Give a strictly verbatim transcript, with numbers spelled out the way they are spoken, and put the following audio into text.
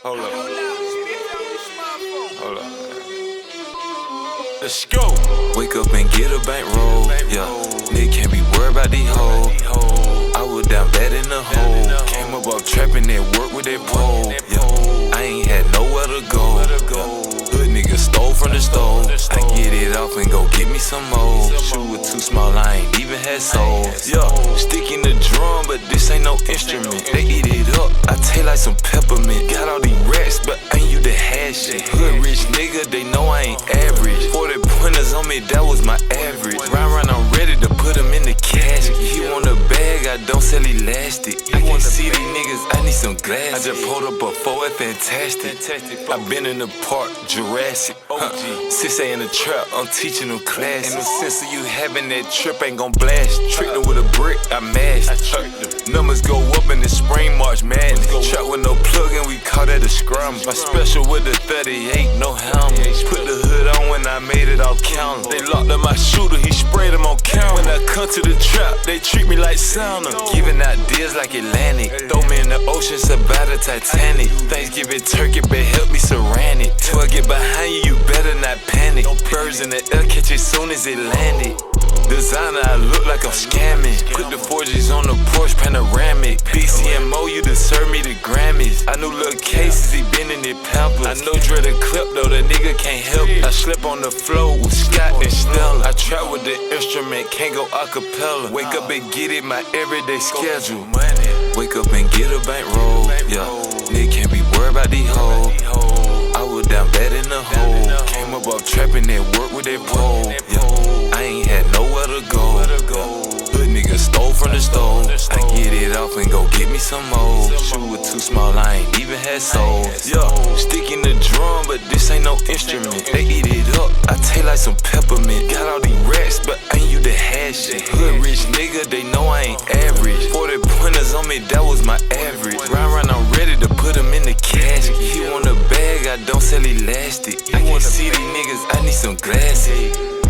Hold up. Hold up. Let's go. Wake up and get a bankroll. Yeah, nigga can't be worried about these hoes. I was down bad in the hole. Came up off trapping and work with that pole. Yeah, I ain't had nowhere to go. Hood nigga stole from the stove. I get it off and go get me some more. Shoe was too small, I ain't even had soul. Yeah, stick in the drum, but this ain't no instrument. They eat it up, I taste like some peppermint. Got all these racks, but ain't you the hash shit. Hood rich nigga, they know I ain't average. forty pointers on me, that was my average. Round round, I'm ready to put him in the casket. He want a bag, I don't sell elastic. I can't see these niggas, I need some glasses. I just pulled up a four, it's fantastic. I been in the park, Jurassic. Huh. six A in the trap, I'm teaching them classes. Ain't no sense of you having that trip, ain't gon' blast. Tricked them with a brick, I mashed. Huh. Numbers go up in the spring, March madness. Trap with no plug and we call that a scrum. My special with the thirty-eight, no helmet. Put the hood on when I made it off counter. They locked up my shooter, he sprayed him on camera. When I come to the trap, they treat me like sauna. Giving out deals like Atlantic. Throw me in the ocean, survive the Titanic. Thanksgiving turkey, but help me surround it. Till I get behind you, you better not panic. Birds in the air, catch it soon as it landed. Designer, I look like I'm scamming. Put the four G's on the Porsche panoramic. B C M O, you deserve me the Grammys. I knew little cases, he been in it pampers. I know Dre the clip though, the nigga can't help it. I slip on the floor with Scott and Stella. I trap with the instrument, can't go acapella. Wake up and get it, my everyday schedule. Wake up and get a bankroll. Yeah, nigga can't be worried about these hoes. I was down bad in the hole. Came up off trapping and work with that pole. Yeah, I ain't had nowhere to go. Hood nigga stole from the stove. I get it off and go get me some more. Shoe was too small, I ain't even had soul. Yeah, stick in the drum, but this ain't no instrument. They eat it up, I taste like some peppermint. Got all these racks, but ain't you the hash shit. Hood rich nigga, they know I ain't average. forty pointers on me, that was my average. Round round, I'm ready to put him in the casket. He want a bag, I don't sell elastic. I can't see these niggas, I need some glasses.